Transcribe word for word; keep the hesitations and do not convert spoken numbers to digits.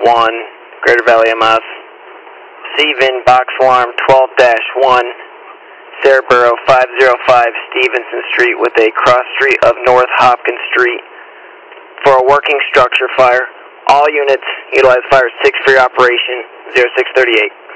one, Greater Valley M S. C V I N box alarm twelve dash one, Cerebro five oh five Stevenson Street with a cross street of North Hopkins Street for a working structure fire. All units utilize fire six for your operation, zero six thirty-eight.